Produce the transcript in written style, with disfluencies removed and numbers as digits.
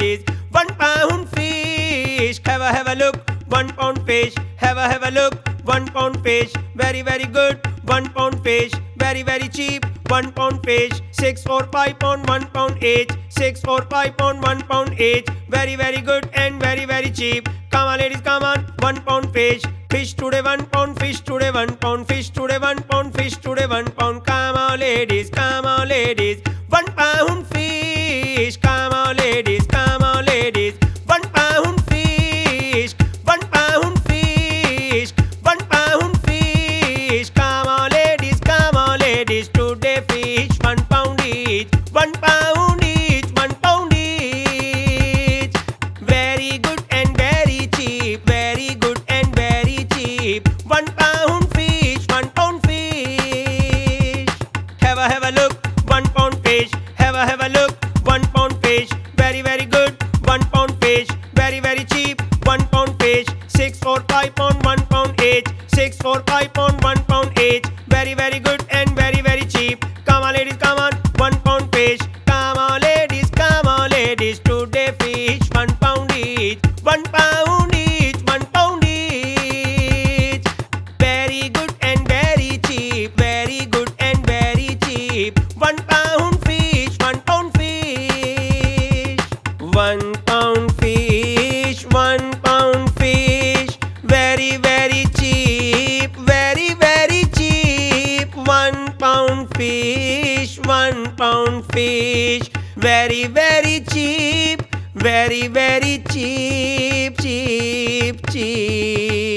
ladies. £1 fish, have a look. £1 fish, have a look. £1 fish, very good. £1 fish, very cheap. £1 fish, 6 4 5 pound, £1 each. 6 4 5 pound, £1 each. Very good and very cheap. Come on ladies, come on. £1 fish. Fish today £1, fish today £1, fish today £1, fish today £1. Come on ladies, come on ladies. £1 fish. Come on ladies, come on ladies. £1 fish. £1 fish. £1 fish. Come on ladies. Today fish £1 each. £1 each. £1 each. Very good and very cheap. Very good and very cheap. £1 fish. £1 fish. Have a look. £1 fish. Have a look. £1 fish. Very good. £1 fish. Very cheap. £1 fish. 6 4 5 pound, £1 each. 6 4 5 pound, £1 each. Very good and very cheap. Come on ladies, come on. £1 fish. Come on ladies, come on ladies. Today fish £1 each. £1 each. £1 each. Very good and very cheap. Very good and very cheap. £1 fish. £1 fish. £1 fish. £1 fish. Very cheap. Very cheap. £1 fish. £1 fish. Very cheap. Very cheap. Cheap.